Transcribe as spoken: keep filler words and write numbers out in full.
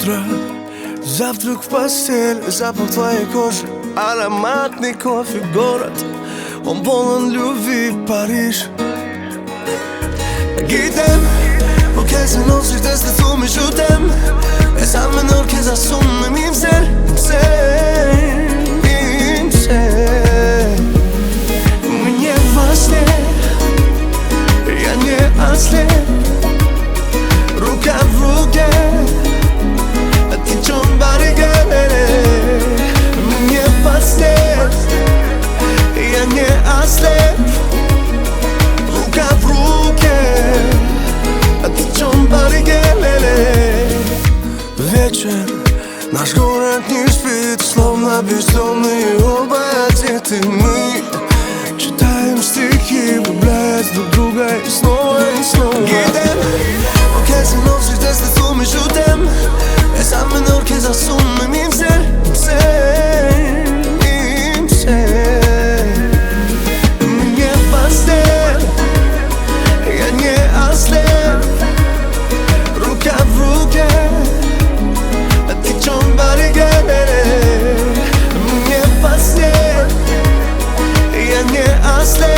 утро, завтрак в постель, запах твоей кожи, ароматный кофе, город, он полон любви, Париж. Gitem, por qué se nos desde tu me jutem. Esa menor que se asume mi ser, ser, mi ser. Мне во сне, я не ослеп. Рука в руке, а ты чем баррикады? Мне во сне, я не ослеп. Рука в руке, а ты чем баррикады? Вечер, наш город не спит, словно бездомные оба одеты. Мы читаем стихи, влюбляясь друг друга и снова и снова. Gitem, porque se nos desde tu me jutem. Esa menor que se asume mi ser, ser, mi ser. Мне во сне, я не ослеп. Рука в руке, а ты чем баррикады? Мне во сне, я не ослеп.